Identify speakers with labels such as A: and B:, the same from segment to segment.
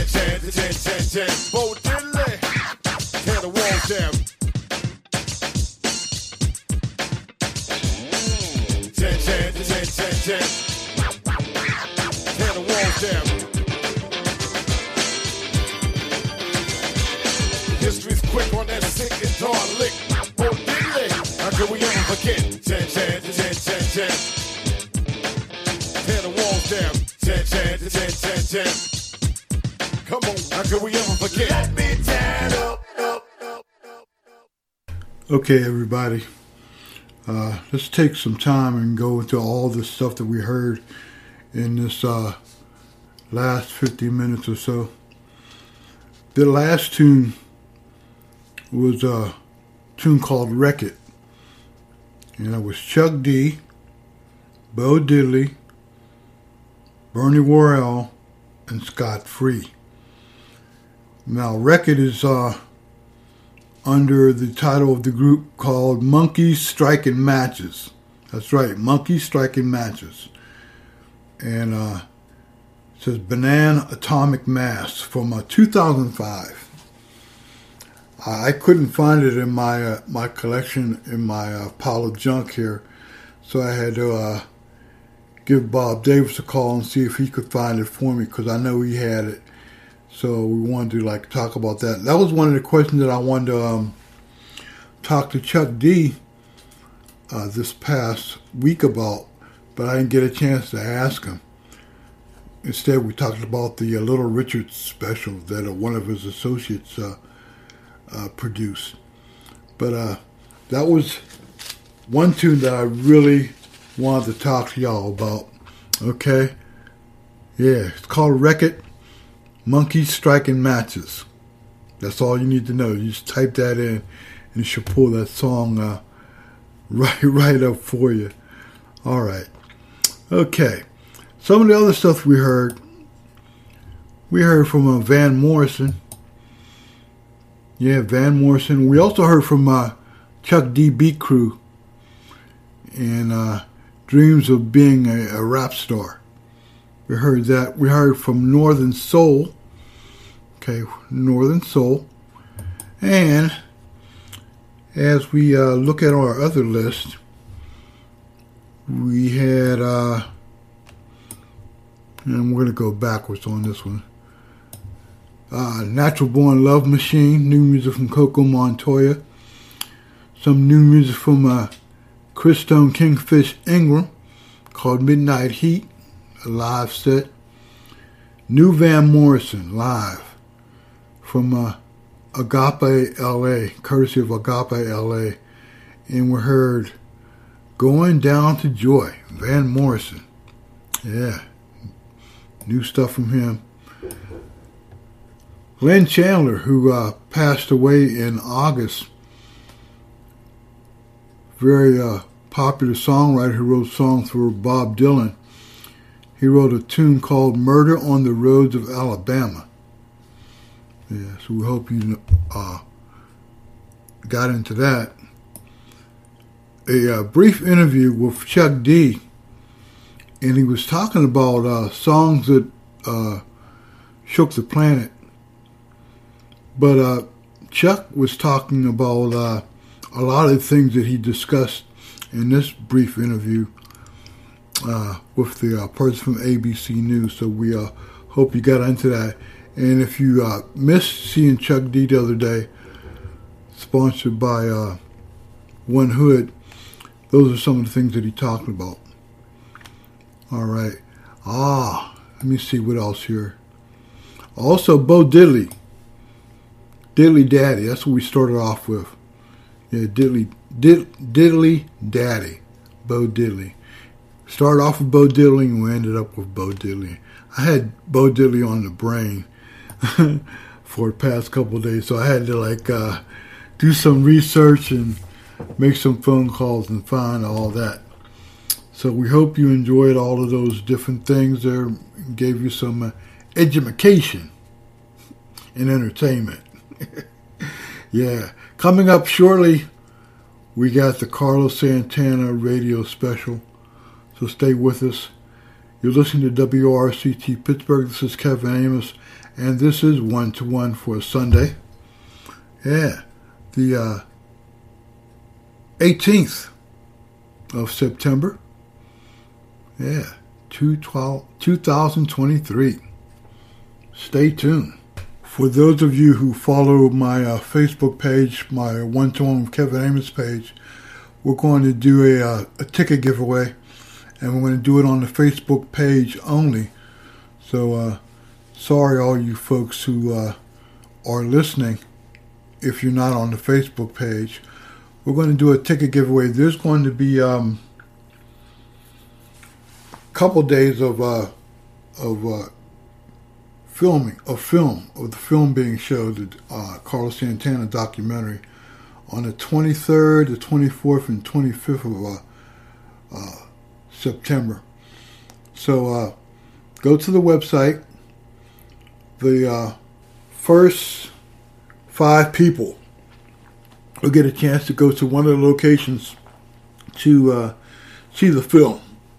A: Bo Diddley, tear the walls down. Tear the walls down. History's quick on that sick guitar lick. Bo Diddley, how could we ever forget? Tear the walls down. Come on, how could we ever forget? Let me tear it up.
B: Okay, everybody. Let's take some time and go into all the stuff that we heard in this last 50 minutes or so. The last tune was a tune called Wreck It. And it was Chuck D, Bo Diddley, Bernie Worrell, and Scott Free. Now, Wreck It is under the title of the group called Monkeys Striking Matches. That's right, Monkeys Striking Matches. And it says Banana Atomic Mass from 2005. I couldn't find it in my my collection, in my pile of junk here, so I had to give Bob Davis a call and see if he could find it for me, because I know he had it. So we wanted to talk about that. That was one of the questions that I wanted to talk to Chuck D this past week about, but I didn't get a chance to ask him. Instead, we talked about the Little Richard special that one of his associates produced. But that was one tune that I really wanted to talk to y'all about. Okay? Yeah, it's called Wreck It, Monkeys Striking Matches. That's all you need to know. You just type that in and it should pull that song right up for you. All right. Okay. Some of the other stuff we heard from Van Morrison. Yeah, Van Morrison. We also heard from Chuck D. Beat Crew and Dreams of Being a Rap Star. We heard that. We heard from Northern Soul. Okay, Northern Soul. And as we look at our other list, we had, and we're going to go backwards on this one, Natural Born Love Machine, new music from Coco Montoya. Some new music from Chris Stone Kingfish Ingram called Midnight Heat, a live set. New Van Morrison live from Agape LA, courtesy of Agape LA. And we heard Going Down to Joy, Van Morrison. Yeah, new stuff from him. Glenn Chandler, who passed away in August, very popular songwriter who wrote songs for Bob Dylan. He wrote a tune called Murder on the Roads of Alabama. Yeah, so we hope you got into that. A brief interview with Chuck D, and he was talking about songs that shook the planet. But Chuck was talking about a lot of the things that he discussed in this brief interview with the person from ABC News. So we hope you got into that. And if you missed seeing Chuck D the other day, sponsored by One Hood, those are some of the things that he talked about. All right. Let me see what else here. Also, Bo Diddley. Diddley Daddy. That's what we started off with. Yeah, Diddley Daddy. Bo Diddley. Started off with Bo Diddley and we ended up with Bo Diddley. I had Bo Diddley on the brain for the past couple of days, so I had to do some research and make some phone calls and find all that. So we hope you enjoyed all of those different things there, gave you some education and entertainment. Yeah. Coming up shortly, we got the Carlos Santana radio special. So stay with us. You're listening to WRCT Pittsburgh. This is Kevin Amos, and this is 1-to-1 for Sunday. Yeah, the 18th of September. Yeah, 2023. Stay tuned. For those of you who follow my Facebook page, my 1-to-1 with Kevin Amos page, we're going to do a ticket giveaway, and we're going to do it on the Facebook page only. So, sorry all you folks who are listening, if you're not on the Facebook page. We're going to do a ticket giveaway. There's going to be a couple days of filming of the film being showed, the Carlos Santana documentary, on the 23rd, the 24th, and 25th of September. So go to the website. The first 5 people will get a chance to go to one of the locations to see the film.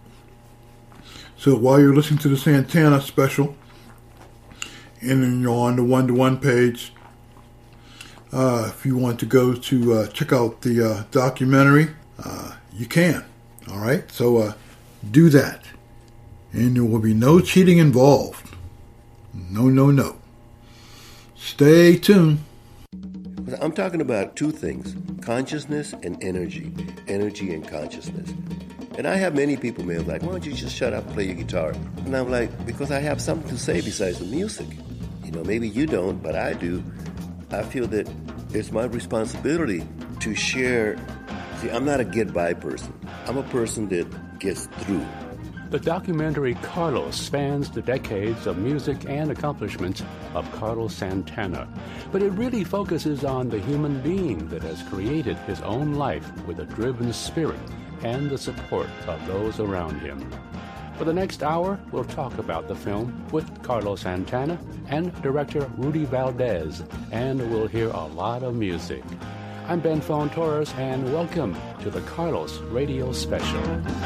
B: So while you're listening to the Santana special, and then you're on the 1-to-1 page, if you want to go to check out the documentary, you can. All right? So do that. And there will be no cheating involved. No. Stay tuned.
C: I'm talking about 2 things, consciousness and energy and consciousness. And I have many people may be like, why don't you just shut up and play your guitar? And I'm like, because I have something to say besides the music. You know, maybe you don't, but I do. I feel that it's my responsibility to share. See, I'm not a get-by person. I'm a person that gets through.
D: The documentary Carlos spans the decades of music and accomplishments of Carlos Santana, but it really focuses on the human being that has created his own life with a driven spirit and the support of those around him. For the next hour, we'll talk about the film with Carlos Santana and director Rudy Valdez, and we'll hear a lot of music. I'm Ben Fon-Torres, and welcome to the Carlos Radio Special.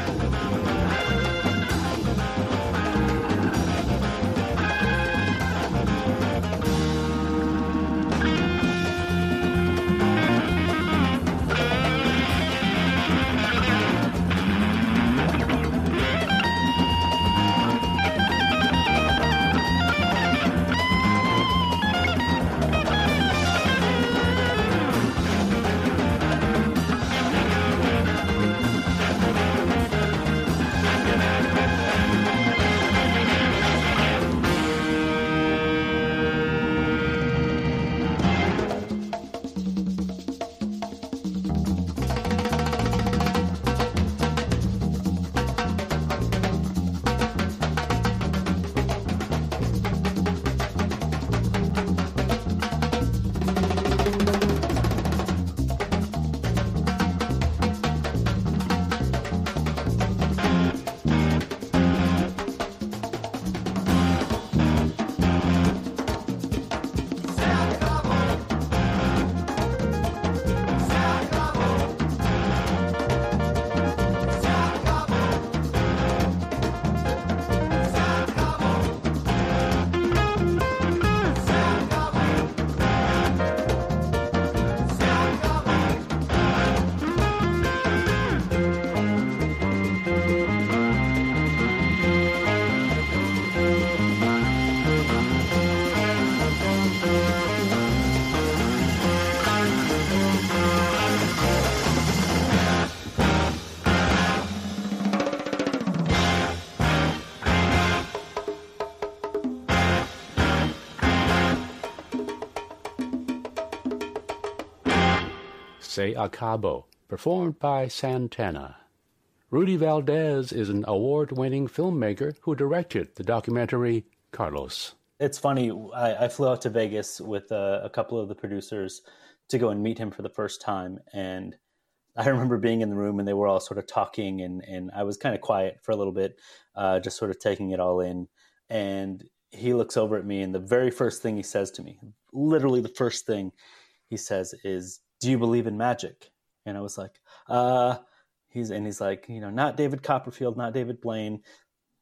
D: Se Acabo, performed by Santana. Rudy Valdez is an award-winning filmmaker who directed the documentary Carlos.
E: It's funny, I flew out to Vegas with a couple of the producers to go and meet him for the first time, and I remember being in the room and they were all sort of talking, and I was kind of quiet for a little bit, just sort of taking it all in, and he looks over at me, and the very first thing he says to me, literally the first thing he says is, "Do you believe in magic?" And I was like, he's like, not David Copperfield, not David Blaine,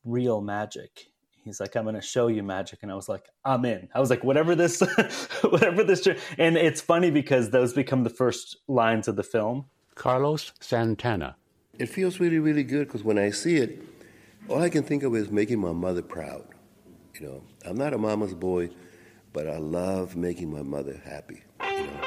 E: real magic. He's like, I'm going to show you magic. And I was like, I'm in. I was like, whatever this, and it's funny because those become the first lines of the film.
D: Carlos Santana.
C: It feels really, really good because when I see it, all I can think of is making my mother proud. You know, I'm not a mama's boy, but I love making my mother happy. You know?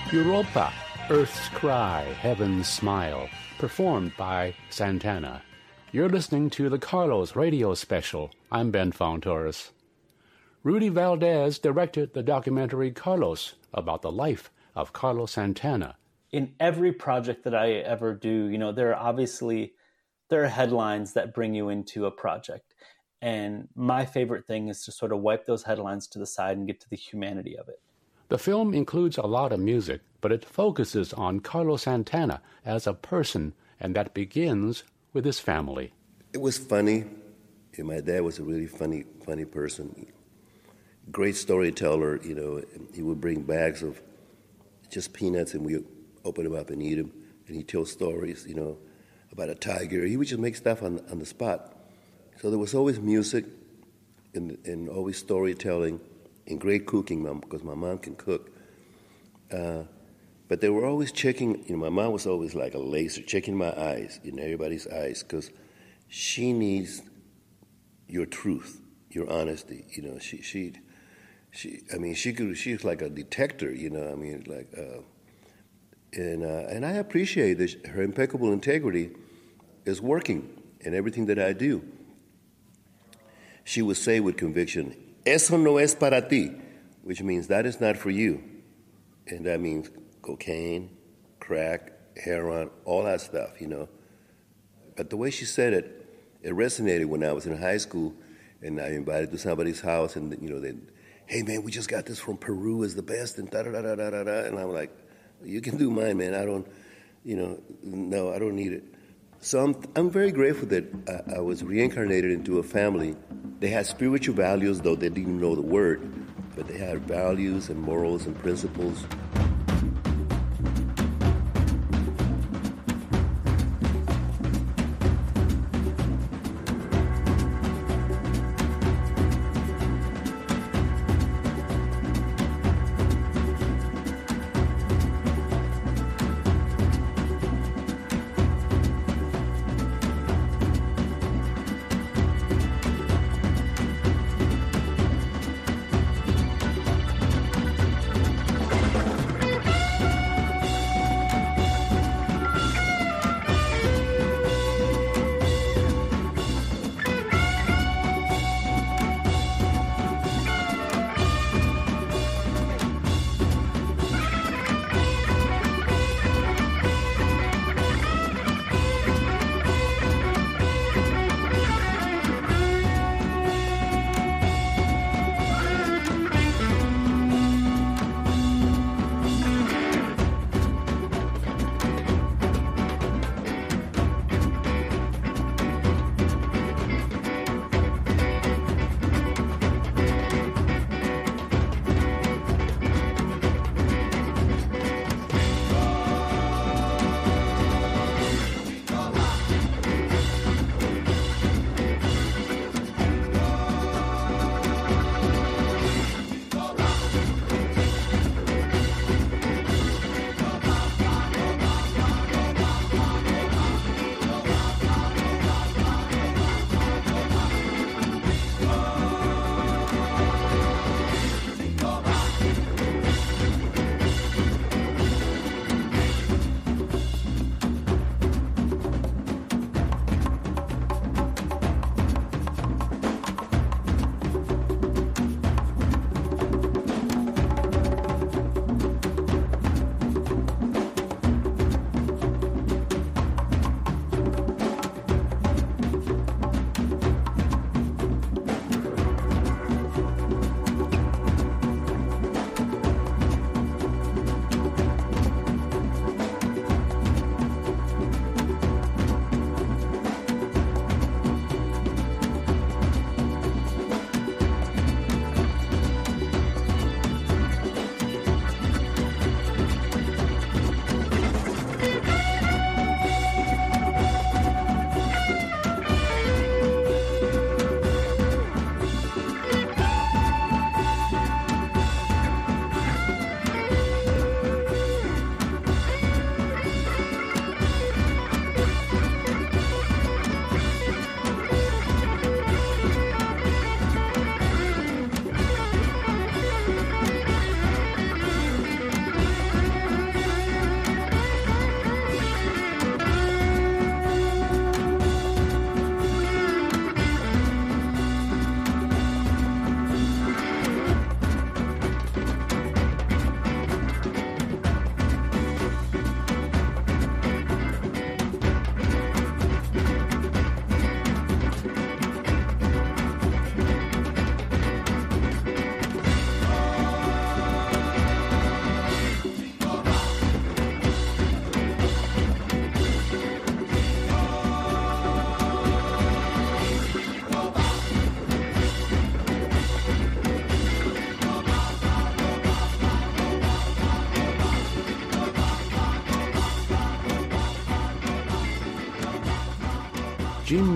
D: Europa, Earth's Cry, Heaven's Smile, performed by Santana. You're listening to the Carlos Radio Special. I'm Ben Fontoris. Rudy Valdez directed the documentary Carlos about the life of Carlos Santana.
E: In every project that I ever do, there are headlines that bring you into a project. And my favorite thing is to sort of wipe those headlines to the side and get to the humanity of it.
D: The film includes a lot of music, but it focuses on Carlos Santana as a person, and that begins with his family.
C: It was funny. My dad was a really funny person. Great storyteller, He would bring bags of just peanuts, and we open them up and eat them. And he'd tell stories, about a tiger. He would just make stuff on the spot. So there was always music and always storytelling and great cooking, because my mom can cook. But they were always checking, my mom was always like a laser, checking my eyes, everybody's eyes, because she needs your truth, your honesty. She's like a detector, and I appreciate that her impeccable integrity is working in everything that I do. She would say with conviction, "Eso no es para ti," which means that is not for you. And that means cocaine, crack, heroin, all that stuff, But the way she said it, it resonated when I was in high school, and I invited to somebody's house, and, hey, man, we just got this from Peru, it's the best, and da-da-da-da-da-da. And I'm like, you can do mine, man. I don't, no, I don't need it. So I'm very grateful that I was reincarnated into a family. They had spiritual values, though they didn't know the word, but they had values and morals and principles.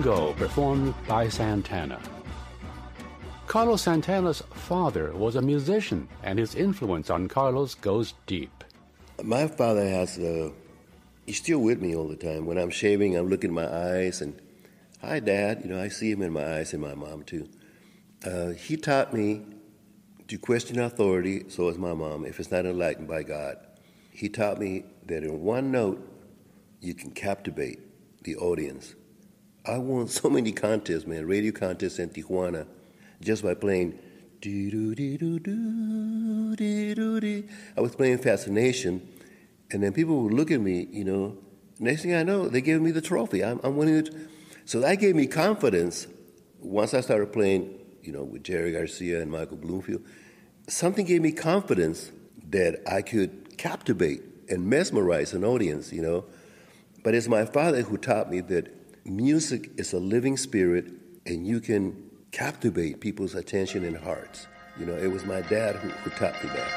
D: Tango, performed by Santana. Carlos Santana's father was a musician, and his influence on Carlos goes deep.
C: My father he's still with me all the time. When I'm shaving, I'm looking in my eyes and, hi, Dad. I see him in my eyes, and my mom, too. He taught me to question authority, so is my mom, if it's not enlightened by God. He taught me that in one note, you can captivate the audience. I won so many contests, man, radio contests in Tijuana, just by playing dee-doo-dee-doo-doo, I was playing Fascination, and then people would look at me, next thing I know, they gave me the trophy. I'm winning it. So that gave me confidence. Once I started playing, with Jerry Garcia and Michael Bloomfield, something gave me confidence that I could captivate and mesmerize an audience, But it's my father who taught me that music is a living spirit, and you can captivate people's attention and hearts. It was my dad who taught me that.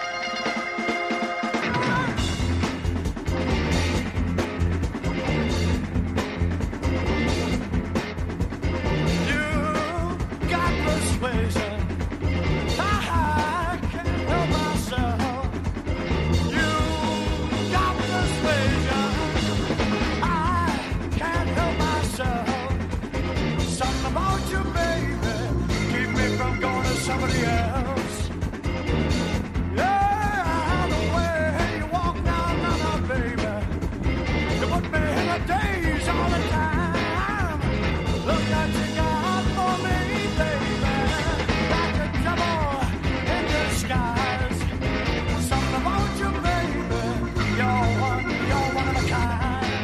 F: Somebody else. Yeah, the way you walk down, baby. You put me in the daze all the time. Look what you got for me, baby. Like a devil in disguise. Something about you, baby. You're one of a kind.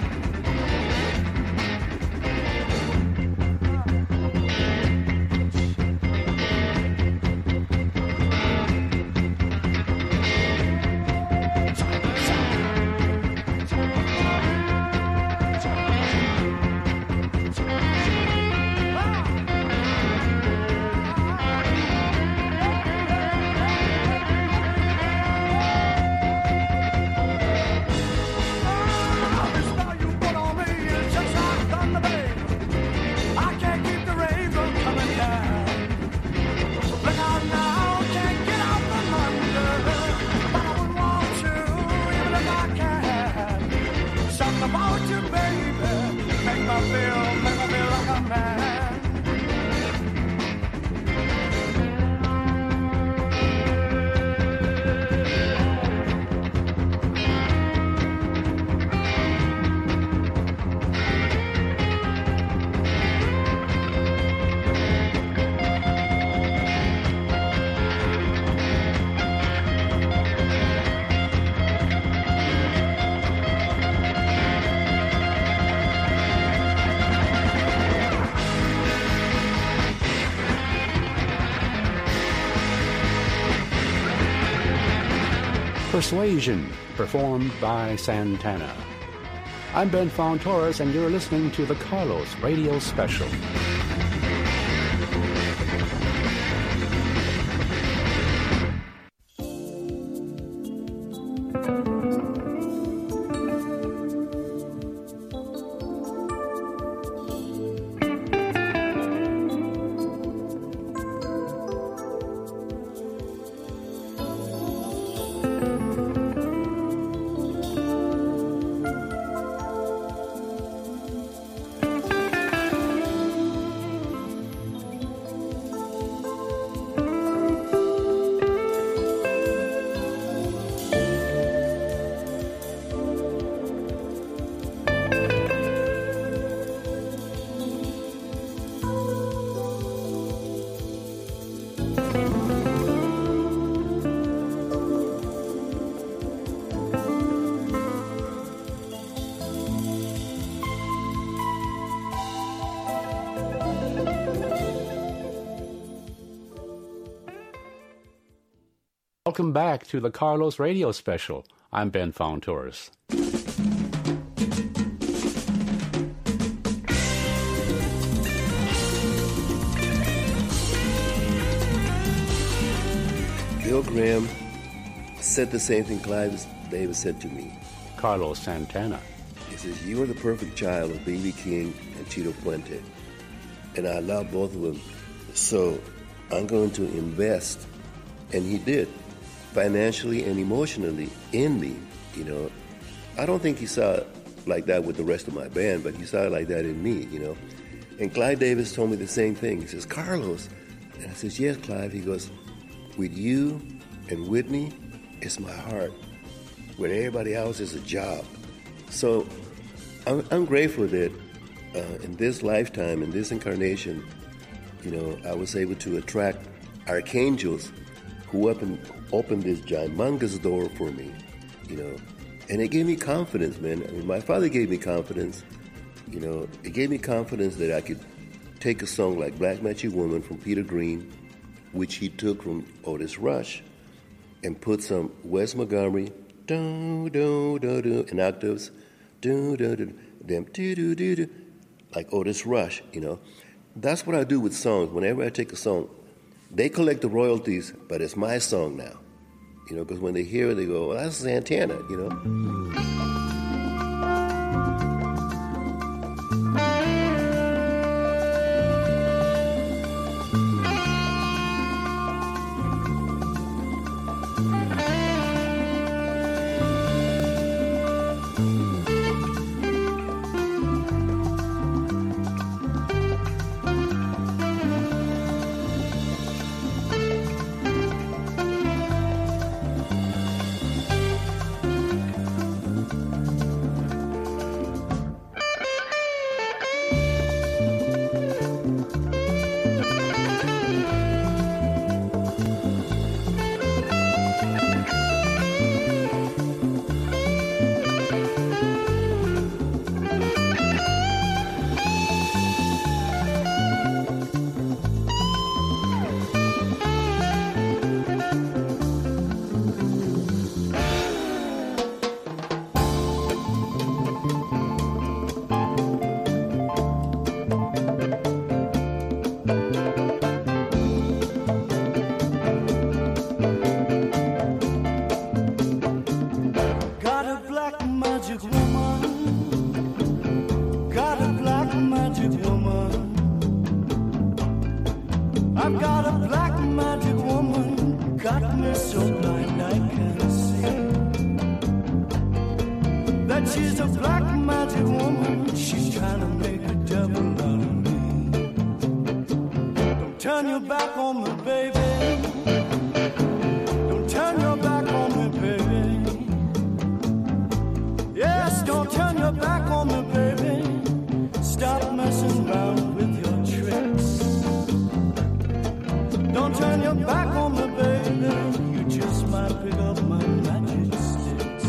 D: Persuasion, performed by Santana. I'm Ben Fon-Torres, and you're listening to the Carlos Radio Special. Welcome back to the Carlos Radio Special. I'm Ben Fon-Torres.
C: Bill Graham said the same thing Clive Davis said to me.
D: Carlos Santana.
C: He says, "You are the perfect child of B.B. King and Tito Puente. and I love both of them. So I'm going to invest, and he did, financially and emotionally in me. You know, I don't think he saw it like that with the rest of my band, but he saw it like that in me. You know, and Clive Davis told me the same thing. He says, "Carlos," and I says, "Yes, Clive." He goes, "With you and Whitney, it's my heart. With everybody else, it's a job." So I'm grateful that in this lifetime, in this incarnation, you know, I was able to attract archangels who opened this humongous door for me, you know. And it gave me confidence, man. I mean, my father gave me confidence, you know. It gave me confidence that I could take a song like Black Magic Woman from Peter Green, which he took from Otis Rush, and put some Wes Montgomery, do do do do, in octaves, do do do, them do do do do, like Otis Rush, you know. That's what I do with songs. Whenever I take a song, they collect the royalties, but it's my song now, you know. Because when they hear it, they go, "Well, that's Santana," you know.
F: I've got a black magic woman, got me so blind I can't see. That she's a black magic woman, she's trying to make a devil out of me. Don't turn your back on me, baby. Don't turn your back on me, baby. Yes, don't turn your back on me, baby. Stop messing around with your tricks. Don't turn your back on me, baby. You just might pick up my magic sticks.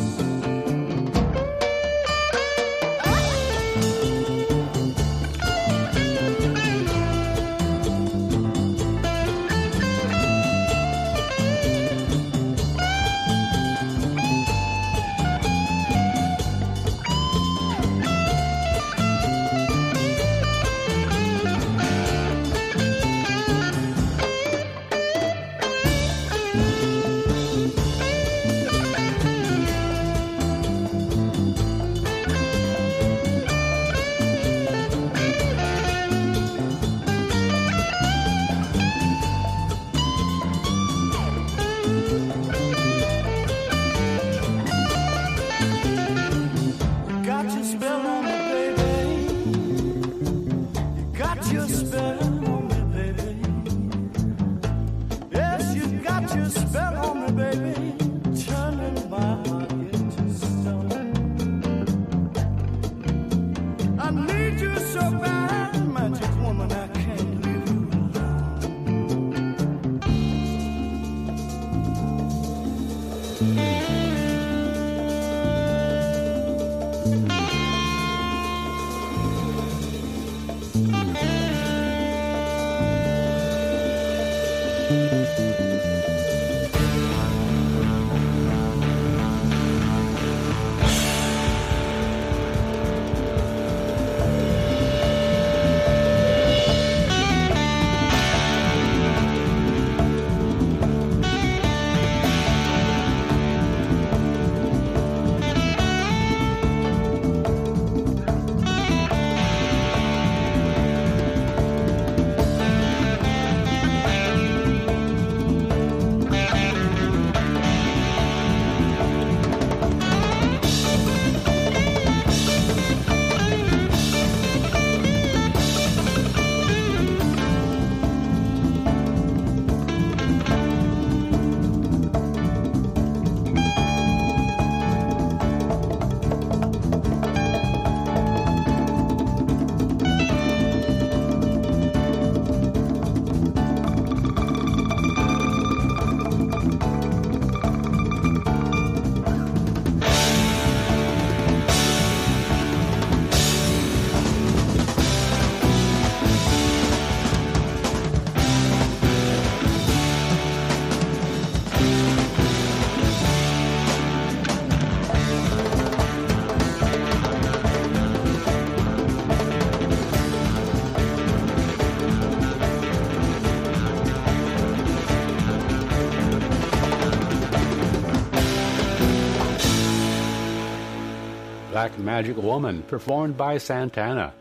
D: Black Magic Woman, performed by Santana.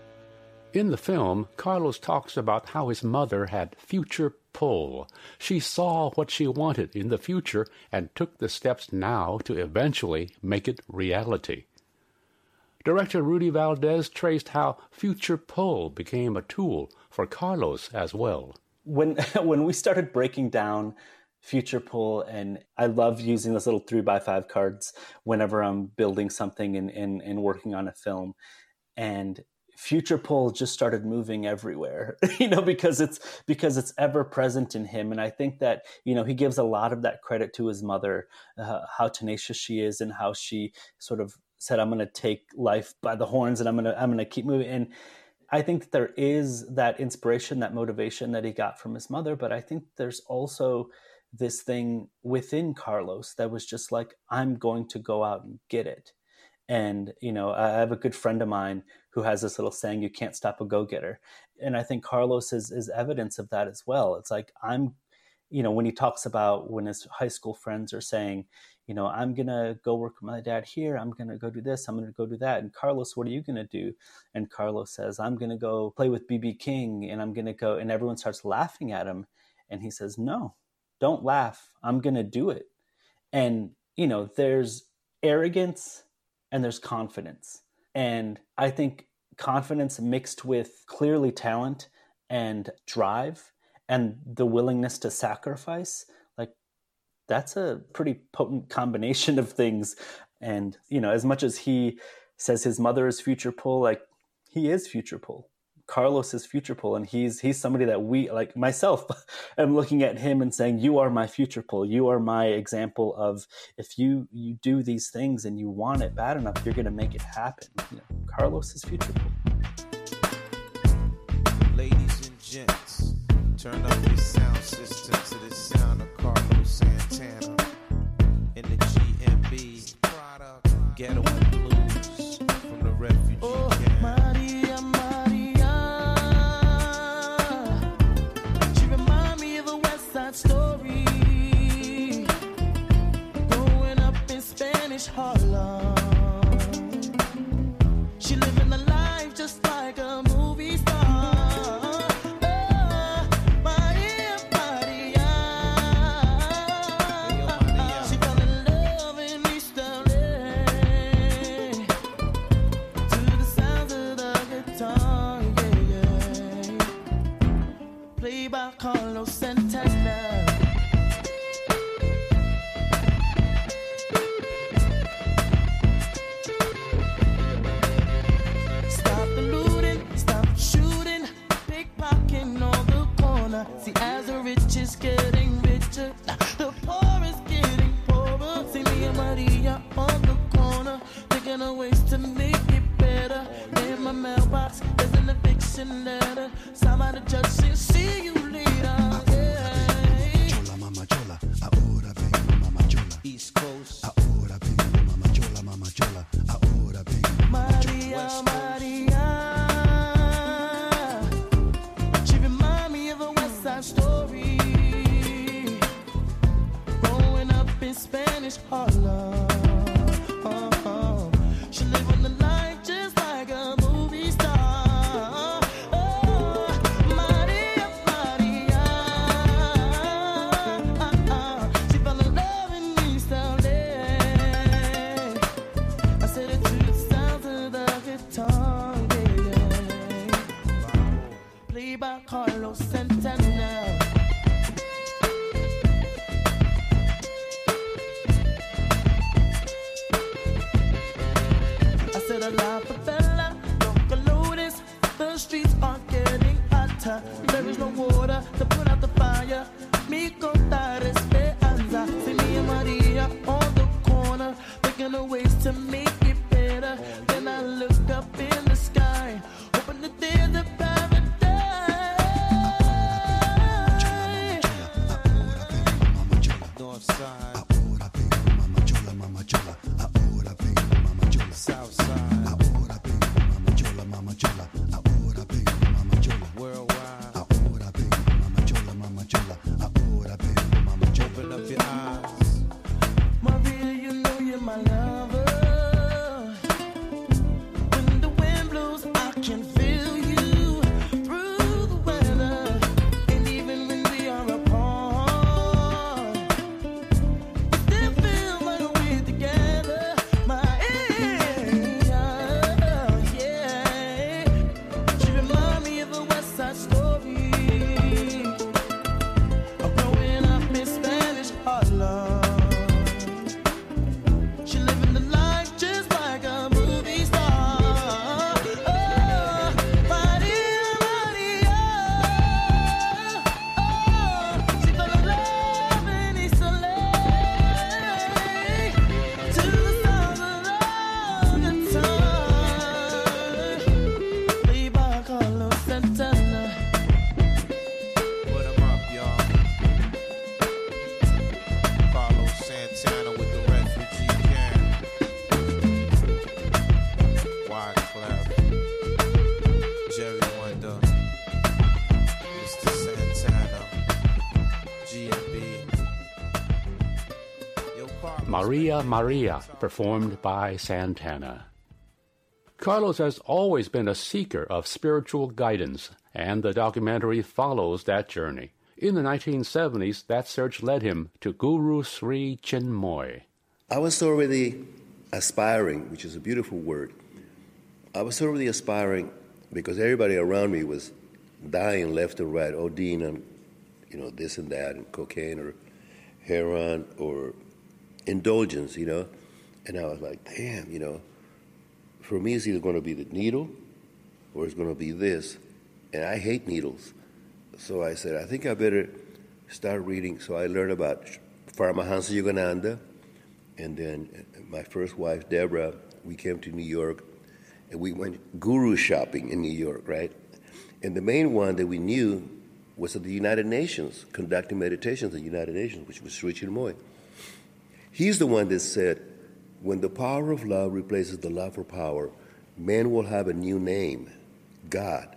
D: In the film, Carlos talks about how his mother had future pull. She saw what she wanted in the future and took the steps now to eventually make it reality. Director Rudy Valdez traced how future pull became a tool for Carlos as well.
E: When we started breaking down future pull, and I love using those little 3x5 cards whenever I'm building something and working on a film, and future pull just started moving everywhere, because it's ever present in him. And I think that, he gives a lot of that credit to his mother, how tenacious she is and how she sort of said, I'm going to take life by the horns and I'm going to keep moving. And I think that there is that inspiration, that motivation that he got from his mother. But I think there's also this thing within Carlos that was just like, I'm going to go out and get it. And, I have a good friend of mine who has this little saying, you can't stop a go-getter. And I think Carlos is evidence of that as well. It's like, when he talks about when his high school friends are saying, I'm going to go work with my dad here. I'm going to go do this. I'm going to go do that. And Carlos, what are you going to do? And Carlos says, I'm going to go play with BB King, and I'm going to go, and everyone starts laughing at him. And he says, no, don't laugh. I'm going to do it. And, there's arrogance and there's confidence. And I think confidence mixed with clearly talent and drive and the willingness to sacrifice, like, that's a pretty potent combination of things. And, as much as he says his mother is future pull, like, he is future pull. Carlos is future pull, and he's somebody that we, like myself, am looking at him and saying, you are my future pull. You are my example of, if you do these things and you want it bad enough, you're going to make it happen. Carlos is future pull.
G: Ladies and gents, turn up your sound system to the sound of Carlos Santana in the GMB product, Ghetto and Blues from the refugee camp.
F: Maria, she remind me of a West Side Story, growing up in Spanish Harlem. She living a life just like a movie star. Maria. She fell in love in East LA to the sounds of the guitar, yeah. Played by Carlos Santana. Stop the looting, stop shooting, pickpocketing on the corner. See, as the rich is getting richer, the poor is getting poorer. See me and Maria on the corner, thinking of ways to make it better. In my mailbox, there's an eviction letter. Signed by the judge saying, see you later. Yeah.
H: Chola, mama chola, ahora vengo, mama chola.
G: East Coast,
H: Ahora vengo, mama chola, mama chola. Ahora vengo, mama chola.
F: Maria. She remind me of a West Side Story, growing up in Spanish Harlem. She living the life just like a movie star. Maria. She fell in love in East LA. I said it to the sounds of the guitar, yeah. Played by Carlos Santana. I said a la favela, local lotus. The streets are getting hotter. There is no water to put out the fire. Mi contar esperanza. See me and Maria on the corner, thinking of ways to make it better. Then I look up in the sky, hoping that there's a paradise.
G: North Side,
H: Ahora vengo, mama chola, mama chola. Ahora vengo, mama chola.
G: South Side,
H: Ahora vengo, mama chola, mama chola. Ahora vengo, mama chola.
G: worldwide,
H: Ahora vengo, mama chola, mama chola. Ahora vengo,
D: Maria Maria, performed by Santana. Carlos has always been a seeker of spiritual guidance, and the documentary follows that journey. In the 1970s, that search led him to Guru Sri Chinmoy.
C: I was already aspiring, which is a beautiful word. I was already aspiring because everybody around me was dying left and right, ODing on, this and that, and cocaine or heroin or indulgence, And I was like, damn, for me it's either going to be the needle or it's going to be this. And I hate needles. So I said, I think I better start reading. So I learned about Paramahansa Yogananda. And then my first wife, Deborah, we came to New York. And we went guru shopping in New York, right? And the main one that we knew was at the United Nations, conducting meditations at the United Nations, which was Sri Chinmoy. He's the one that said, when the power of love replaces the love for power, man will have a new name, God.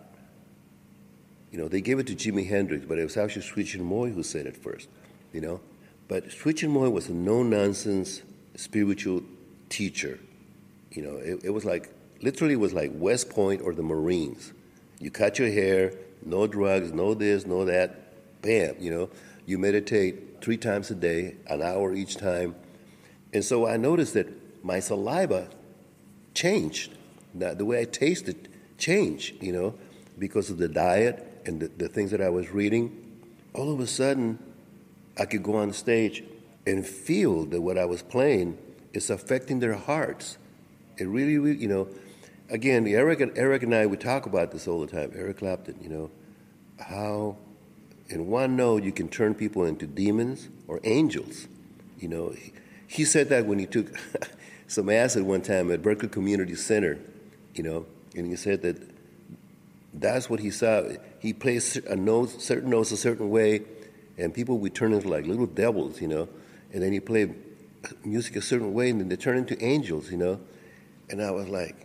C: They gave it to Jimi Hendrix, but it was actually Sri Chinmoy who said it first, But Sri Chinmoy was a no-nonsense spiritual teacher. It was like, literally was like West Point or the Marines. You cut your hair, no drugs, no this, no that, bam, You meditate 3 times a day, an hour each time. And so I noticed that my saliva changed. The way I tasted changed, because of the diet and the things that I was reading. All of a sudden, I could go on stage and feel that what I was playing is affecting their hearts. It really, again, Eric and I, we talk about this all the time. Eric Clapton, how in one note you can turn people into demons or angels. He said that when he took some acid one time at Berkeley Community Center, and he said that that's what he saw. He plays certain notes a certain way, and people would turn into like little devils, and then he played music a certain way, and then they turn into angels, And I was like,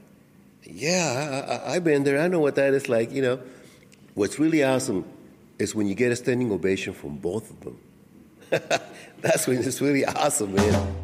C: yeah, I've been there. I know what that is like, What's really awesome is when you get a standing ovation from both of them. That's when it's really awesome, man.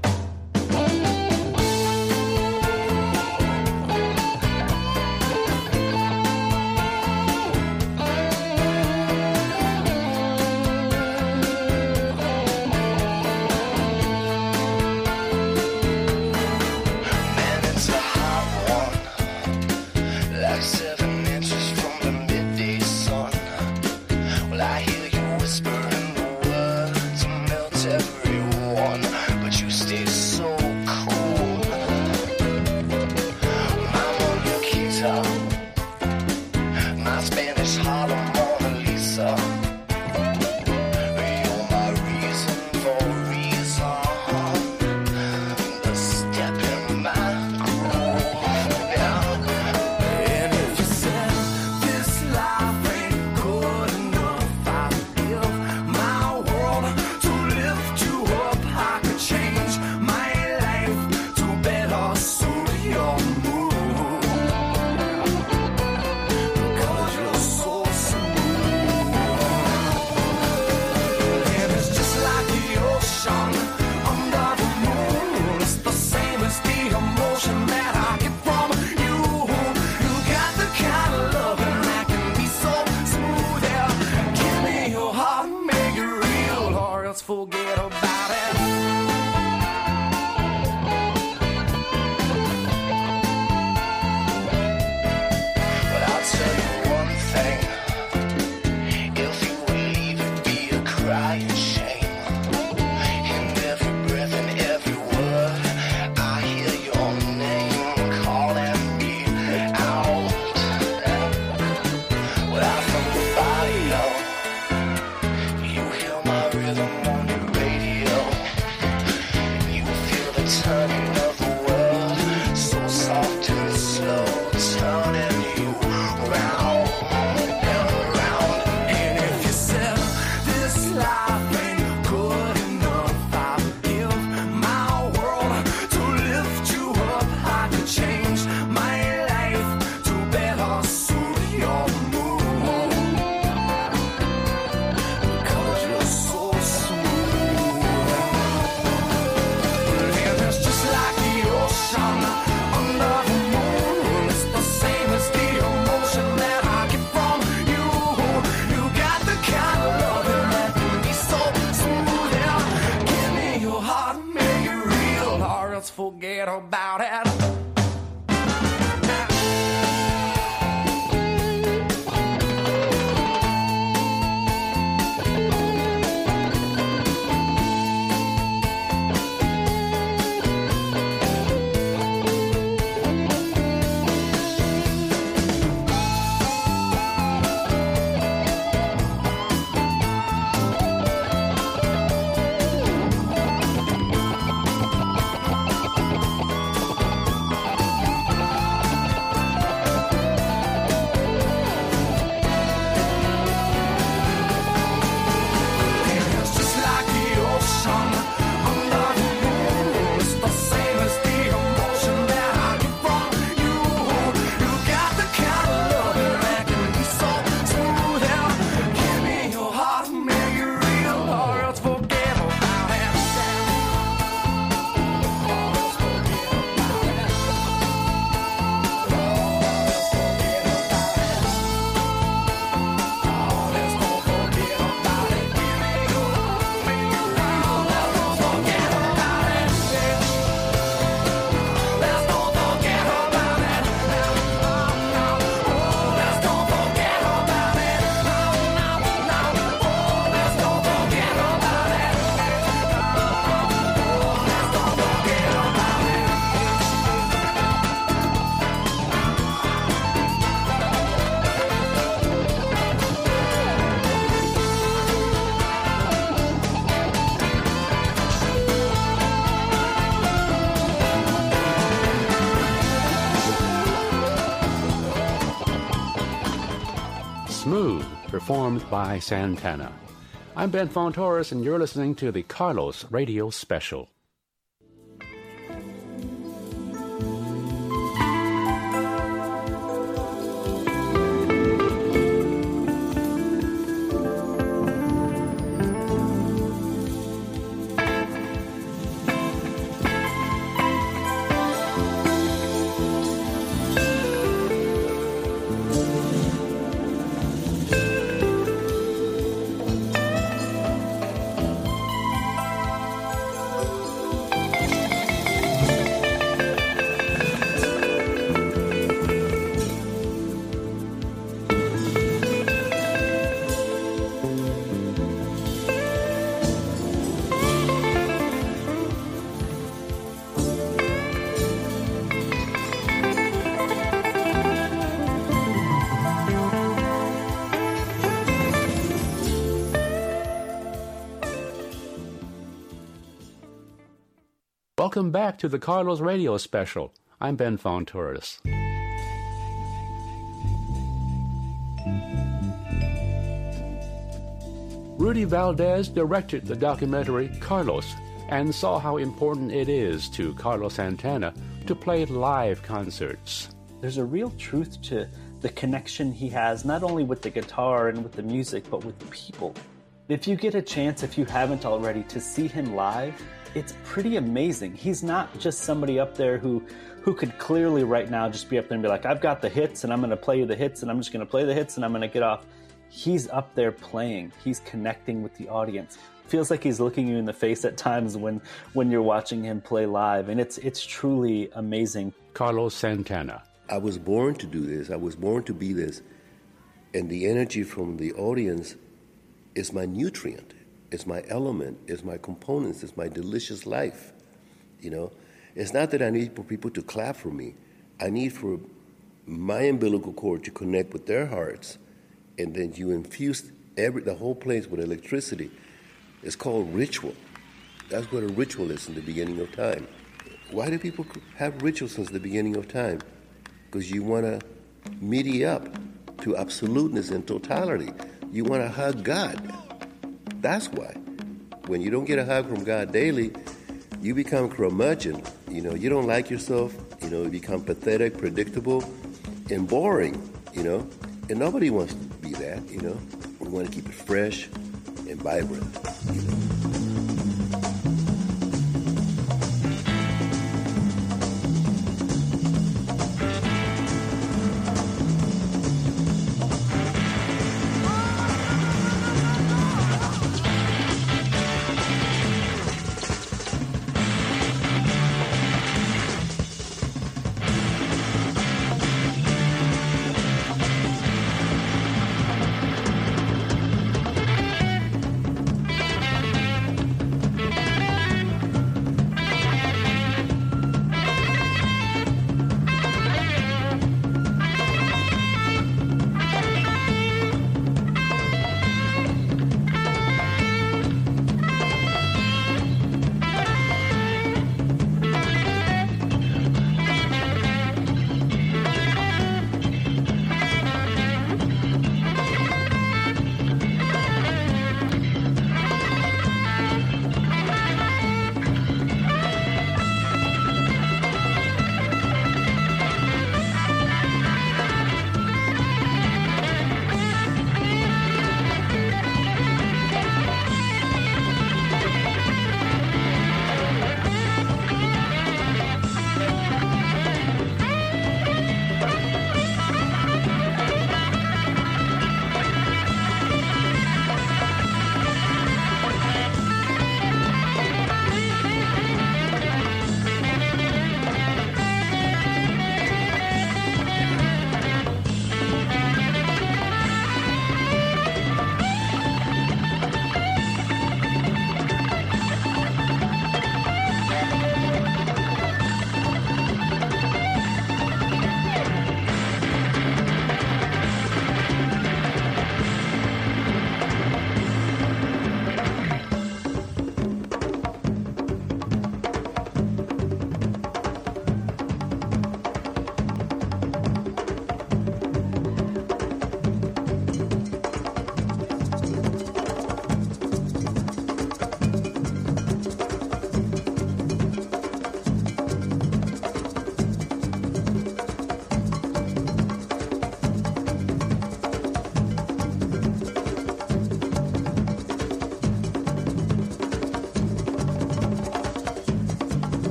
F: Life ain't forget about it.
D: Smooth, performed by Santana. I'm Ben Fontoris, and you're listening to the Carlos Radio Special. Welcome back to the Carlos Radio Special. I'm Ben Fontoris. Rudy Valdez directed the documentary Carlos and saw how important it is to Carlos Santana to play live concerts.
E: There's a real truth to the connection he has, not only with the guitar and with the music, but with people. If you get a chance, if you haven't already, to see him live, it's pretty amazing. He's not just somebody up there who could clearly right now just be up there and be like, I've got the hits and I'm going to play you the hits and I'm just going to play the hits and I'm going to get off. He's up there playing. He's connecting with the audience. Feels like he's looking you in the face at times when you're watching him play live, and it's truly amazing.
D: Carlos Santana.
C: I was born to do this. I was born to be this. And the energy from the audience is my nutrient. It's my element, it's my components, it's my delicious life. You know, it's not that I need for people to clap for me. I need for my umbilical cord to connect with their hearts, and then you infuse the whole place with electricity. It's called ritual. That's what a ritual is in the beginning of time. Why do people have rituals since the beginning of time? Because you want to meet up to absoluteness and totality. You want to hug God. That's why. When you don't get a hug from God daily, you become curmudgeon. You know, you don't like yourself. You know, you become pathetic, predictable, and boring, you know. And nobody wants to be that, you know. We want to keep it fresh and vibrant, you know.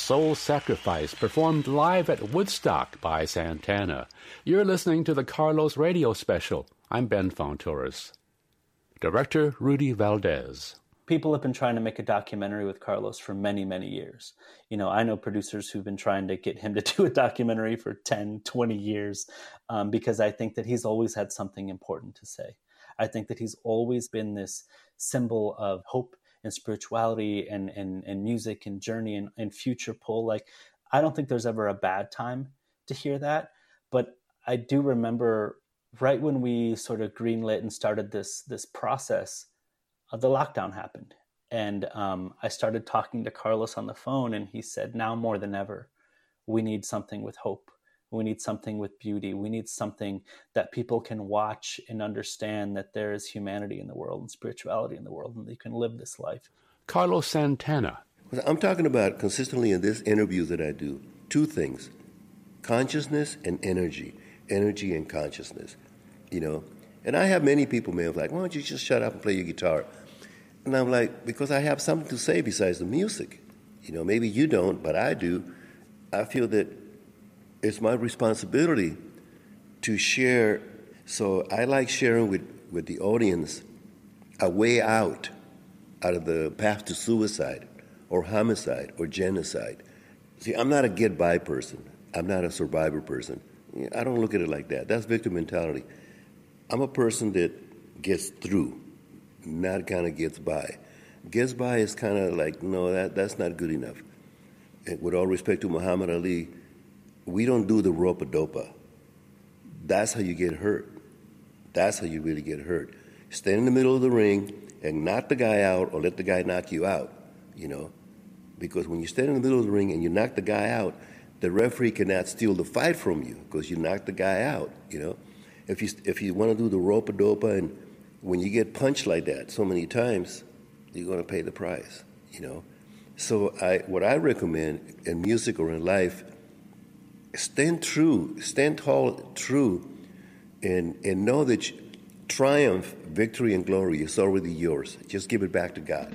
D: Soul Sacrifice, performed live at Woodstock by Santana. You're listening to the Carlos Radio Special. I'm Ben Fontourez. Director Rudy Valdez.
E: People have been trying to make a documentary with Carlos for many, many years. You know, I know producers who've been trying to get him to do a documentary for 10, 20 years because I think that he's always had something important to say. I think that he's always been this symbol of hope and spirituality and music and journey and future pull. Like, I don't think there's ever a bad time to hear that. But I do remember right when we sort of greenlit and started this process, the lockdown happened. And I started talking to Carlos on the phone, and he said, now more than ever, we need something with hope. We need something with beauty. We need something that people can watch and understand that there is humanity in the world and spirituality in the world, and they can live this life.
D: Carlos Santana.
C: I'm talking about consistently in this interview that I do, two things: consciousness and energy and consciousness, you know. And I have many people, man, like, why don't you just shut up and play your guitar? And I'm like, because I have something to say besides the music. You know, maybe you don't, but I do. I feel that it's my responsibility to share. So I like sharing with the audience a way out of the path to suicide or homicide or genocide. See, I'm not a get-by person. I'm not a survivor person. I don't look at it like that. That's victim mentality. I'm a person that gets through, not kind of gets by. Gets by is kind of like, no, that's not good enough. And with all respect to Muhammad Ali, we don't do the rope-a-dopa. That's how you get hurt. That's how you really get hurt. Stand in the middle of the ring and knock the guy out or let the guy knock you out, you know. Because when you stand in the middle of the ring and you knock the guy out, the referee cannot steal the fight from you because you knocked the guy out, you know. If you want to do the rope-a-dopa, and when you get punched like that so many times, you're going to pay the price, you know. So what I recommend in music or in life, stand tall, true, and know that triumph, victory, and glory is already yours. Just give it back to God.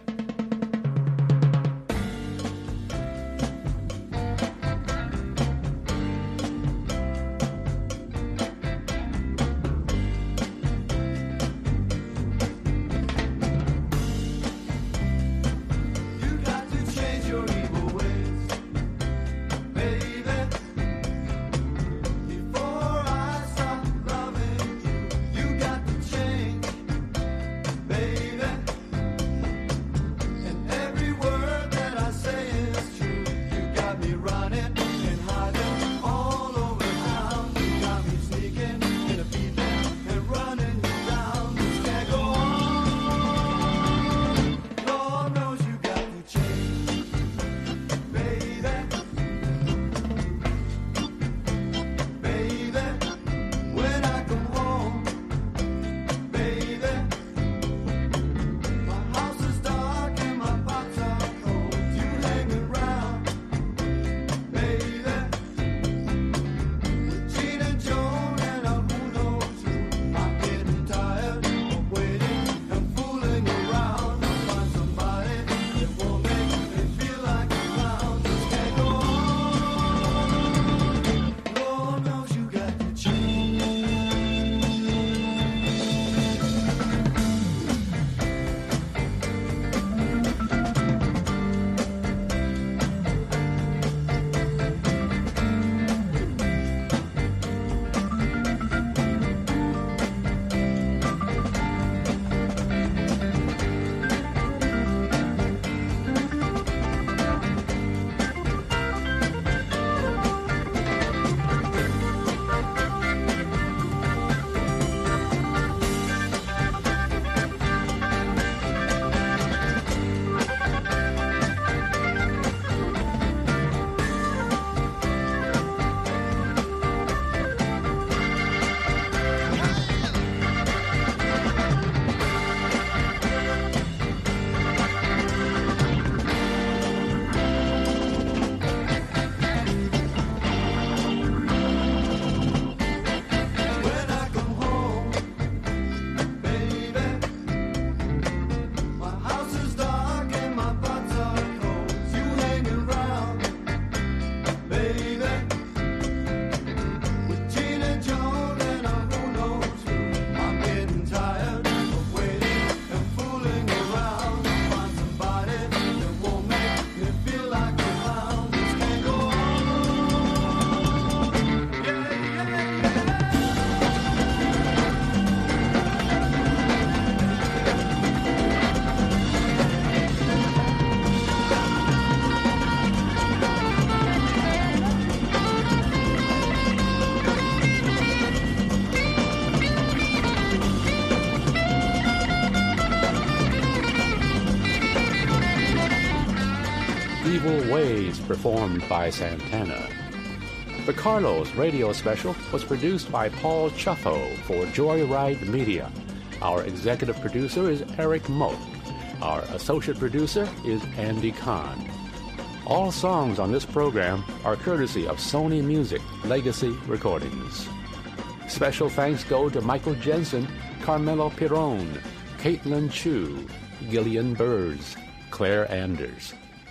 D: performed by Santana. The Carlos radio special was produced by Paul Chuffo for Joyride Media. Our executive producer is Eric Moak. Our associate producer is Andy Kahn. All songs on this program are courtesy of Sony Music Legacy Recordings. Special thanks go to Michael Jensen, Carmelo Pirone, Caitlin Chu, Gillian Burrs, Claire Anders.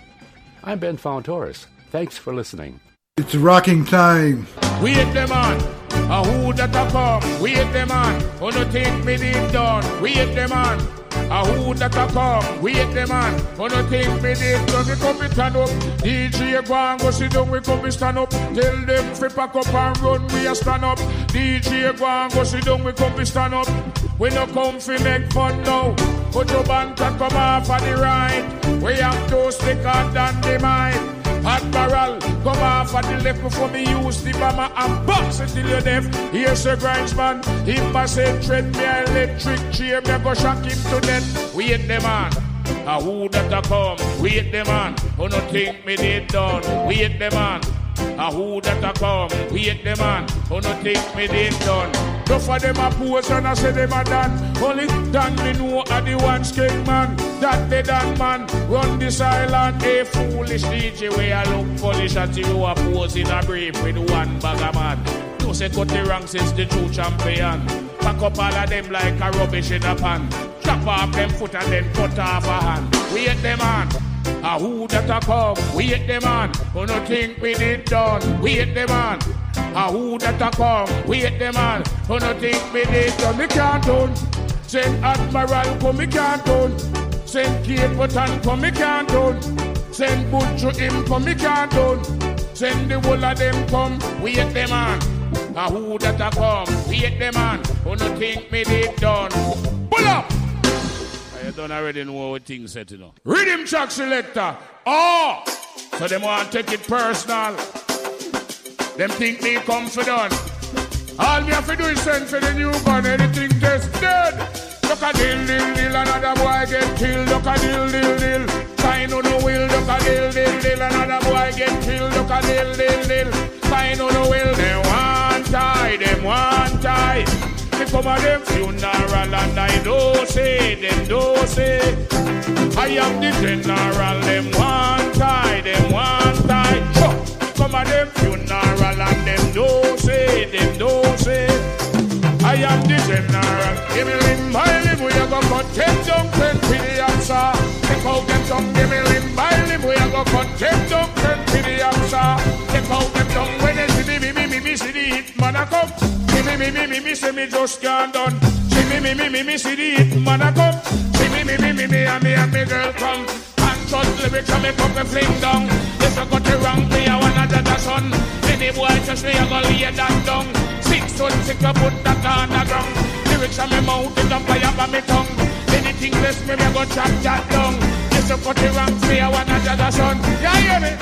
D: I'm Ben Fontoris. Thanks for listening.
B: It's rocking time.
A: Wait them on, who that a come? Wait them on, who no think me did done? Wait them on, who that a come? Wait them on, who no think me did done? We come to stand up, DJ go and go sit down. We come to stand up, tell them fi pack up and run. We a stand up, DJ go and go sit down. We come to stand up. We no come fi make fun now. Put your band can come off on the right. We have to stick on than the mind. Hot barrel, come off at the left before me use the bomber and box it till you're deaf. Here's a grindsman, him a say tread me electric chair, me go shock him to death. Wait them on, who that a come? Wait them on, who no think me did done? Wait them on, who that a come? Wait them on, who no think me did done? Enough of them a pose and I say them a done. Only Dan me know a the one skate man. That they done man run this island. A foolish DJ where I look foolish at you a pose in a brief with one bag of man. No say cut the rank since the true champion. Pack up all of them like a rubbish in a pan. Chop off them foot and then cut off a hand. Wait them on. Who that a come? Wait them on. Who no think we did done? Wait them on. Who that a come? Wait them on. Who no think me did done? Me can't done. Send Admiral come, me can't done. Send Cape Button come, me can't done. Send Butcher him come, me can't done. Send the whole of them come. Wait them on. Who that a come? Wait them on. Who no think me did done? Pull up. I don't already know what things said, you know. Rhythm track selector. Oh! So them want to take it personal. Them think they come for done. All me have to do is send for the new gun. Anything just dead. Look a dill, dill, dill. Another boy get killed. Look a dill, dill, dill. Sign on the will. Look a dill, dill, dill. Another boy get killed. Look a dill, dill, dill. Sign on the will. Them want tie. Them want tie. They come at them funeral and I don't say. Them don't say. I am the general. Them want tie. Them want tie. Sure. Come at them funeral and them don't say, them don't say. I am the general. Give me limb by limb, we are gonna cut them down, send to the answer. Take out them tongue, give me limb by limb, we are gonna cut them down, send to the answer. Take out them tongue, when they see me, see the hit man a come. See me, say me just can't done. See me, see the hit man a come. See me, and me girl come. Short lyrics and make up a fling down. If I got it wrong, me I want another son. Any boy just me I go lay that down. 6 ton sick I put that on the ground. Lyrics on me mouth, it up fire by me tongue. Anything less me I go chop that down. If I got it wrong, me I want another son. Yeah, hear me?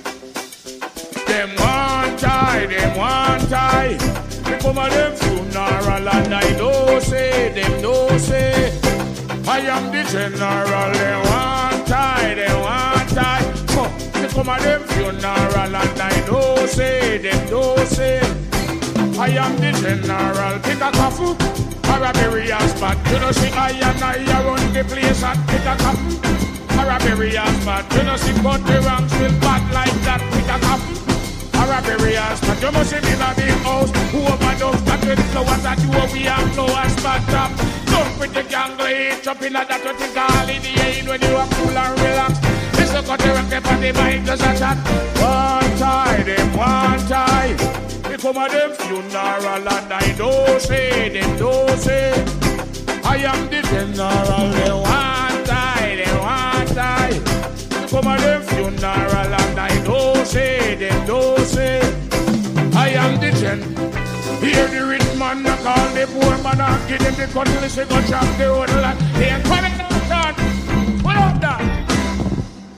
A: Them want tie, them want tie. Me come at them funeral and I don't say, them don't say. I am the general, they want tie, they want tie. They come at them funeral and I don't say, them don't say. I am the general, pick a coffee, or a burial spot. You know see I run the place and pick a coffee, or a burial spot. You know see but the ranks will bad like that, pick a coffee. Or a burial spot. You must see me in a big house. Who overdose that with flowers that you we have flowers spot up. Don't with the gangle hitch up in a that what you call in the air when you are cool and relax. This is got the rock up on the mind just a chat. One tie, them one tie. They come at them funeral and I don't say, them don't say. I am the general, they want tie, they want tie. They come at them funeral and I don't say, them don't say. I am the gen. Hear the rich man, I call the poor man, I give them the cutlass, they go chop the whole lot. They ain't coming down. What up that?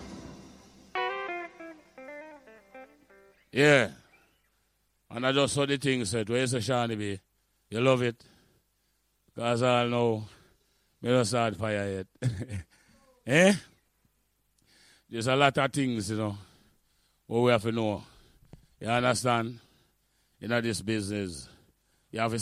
A: Yeah. And I just saw the thing said, where's the Shawnee B? You love it? Because I know, me don't start fire yet. Eh? There's a lot of things, you know. what we have to know. You understand? In this business, you have to